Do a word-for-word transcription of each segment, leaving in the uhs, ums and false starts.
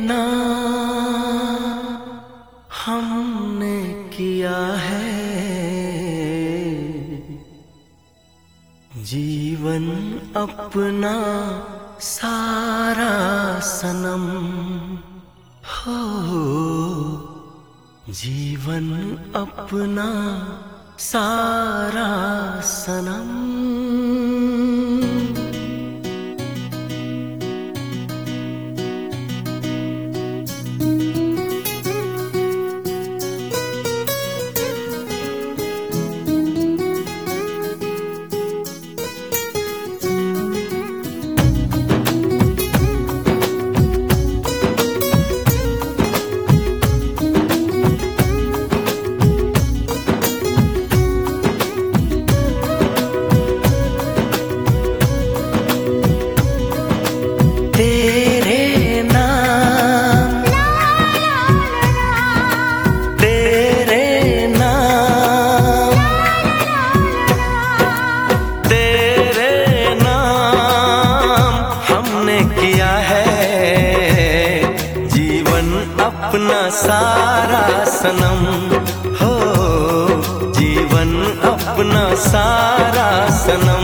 अपना हमने किया है, जीवन अपना सारा सनम हो, जीवन अपना सारा सनम। अपना सारा सनम हो, जीवन अपना सारा सनम।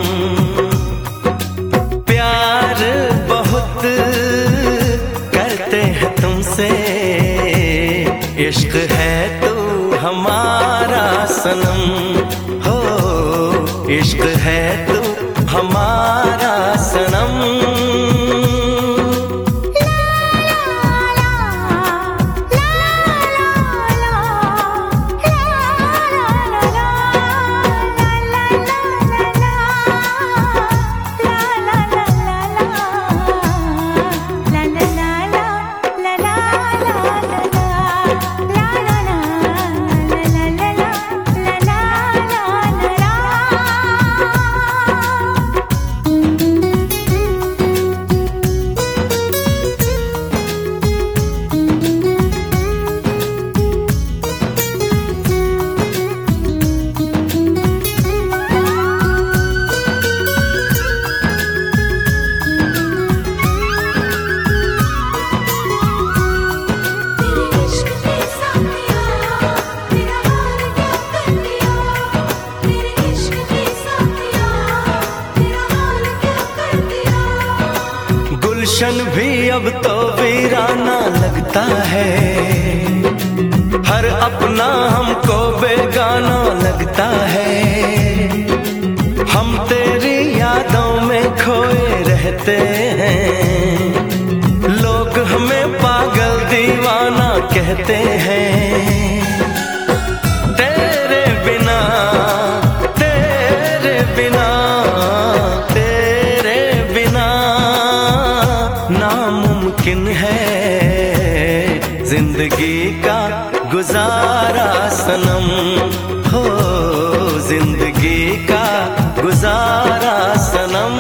प्यार बहुत करते हैं तुमसे, इश्क है तू हमारा सनम हो, इश्क है तू हमारा सनम। गुलशन भी अब तो वीराना लगता है, हर अपना हमको बेगाना लगता है। हम तेरी यादों में खोए रहते हैं, लोग हमें पागल दीवाना कहते हैं। तेरे बिना तेरे बिना तेरे बिना नामुमकिन है जिंदगी का गुजारा सनम हो, जिंदगी का गुजारा सनम।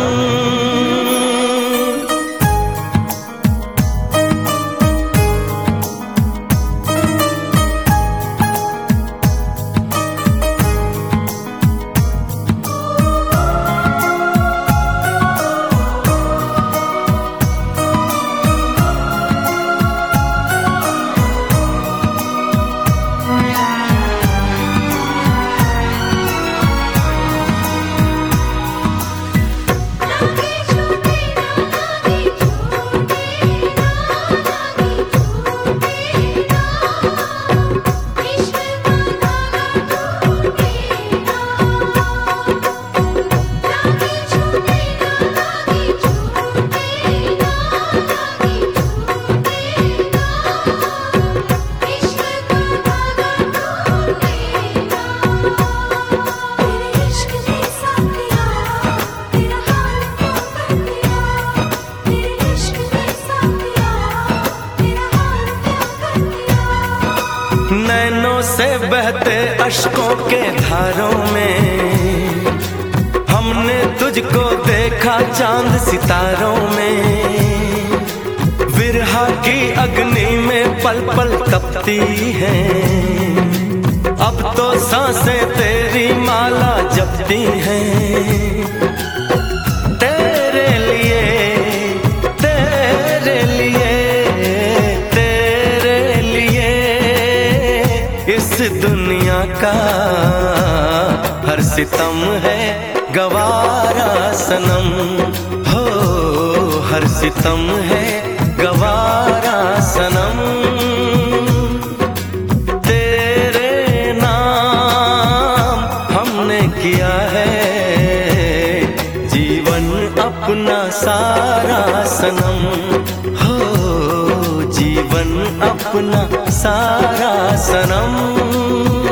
नैनों से बहते अश्कों के धारों में हमने तुझको देखा चांद सितारों में। विरहा की अग्नि में पल पल तपती है, अब तो सांसें तेरी माला जपती हैं। तेरे लिए तेरे लिए का हर सितम है गवारा सनम, हो हर सितम है गवारा सनम। तेरे नाम हमने किया है जीवन अपना सारा सनम, हो जीवन अपना सारा सनम।